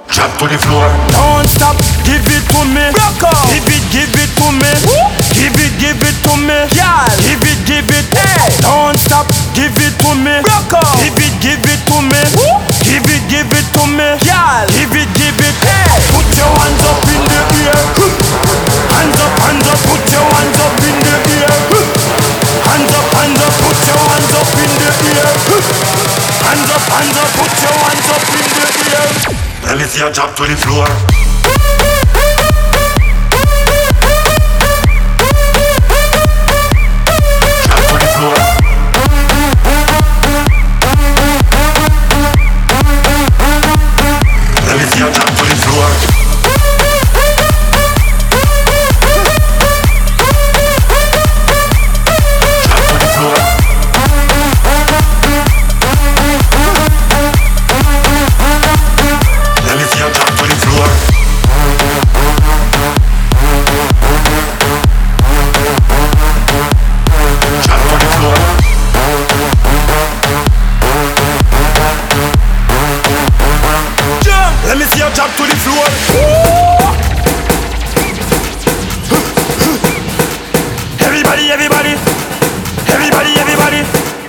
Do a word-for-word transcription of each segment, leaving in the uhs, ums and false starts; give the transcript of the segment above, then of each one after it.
Drop to the floor. Don't stop, give it to me. Rock on. Give it, give it to me. Woo. Give it, give it to me. Yeah. Give it, give it. Hey. Don't stop, give it to me. Rock on. Give it, give it to me. Woo. Give it, give it to me. Yeah. Give it, give it. Hey. Put your hands up in the air. Hands up, hands up. Put your hands up in the air. Hands up, hands up. Put your hands up in the air. Hands up, hands up. Put your hands up in the air. Let me see you drop to the floor. Drop to the floor. Let me see you drop to the floor. Drop to the floor. Let me see you drop to the floor. Drop to the floor. Jump. Let me see you drop to the floor. Everybody, everybody, everybody, everybody.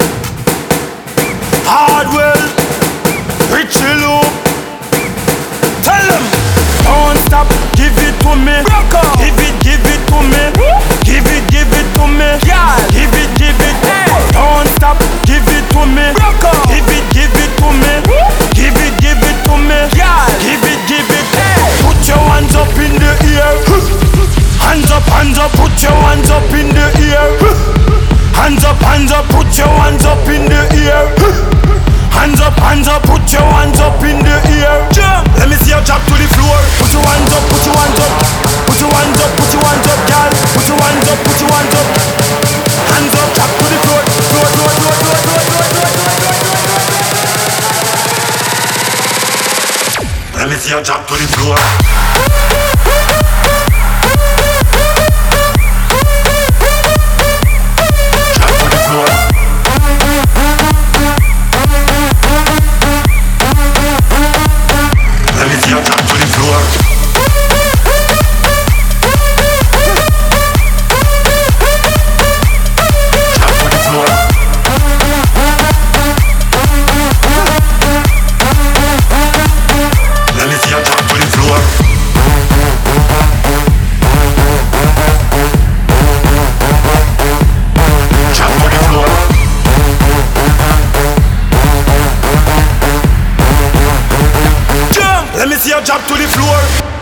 Hardwell, Richie Loop. Tell them, don't stop, give it to me. Rock on. Give it, give it to me. Woo. Give it, give it to me. Yeah. Give it, give it. Hey. Don't stop, give it to me. Rock on. Give it, give it to me. Woo. Give it, give it to me. Yeah. Give it, give it. Hey. Put your hands up in the air. Hands up, hands up. Put your hands up in the air. Hands up, hands up. Put your hands up in the air. Hands up, hands up, put your hands up in the air. Jump. Let me see you drop to the floor. Put your hands up, put your hands up. Put your hands up, put your hands up, girl. Put your hands up, put your hands up. Hands up, drop to the floor. Floor, floor, floor, floor, floor, floor, floor, floor, floor. Let me see you drop to the floor. Drop to the floor. Let me see you drop to the floor. Drop to the floor. Let me see you drop to the floor. Drop to the floor. Jump. Let me see you drop to the floor.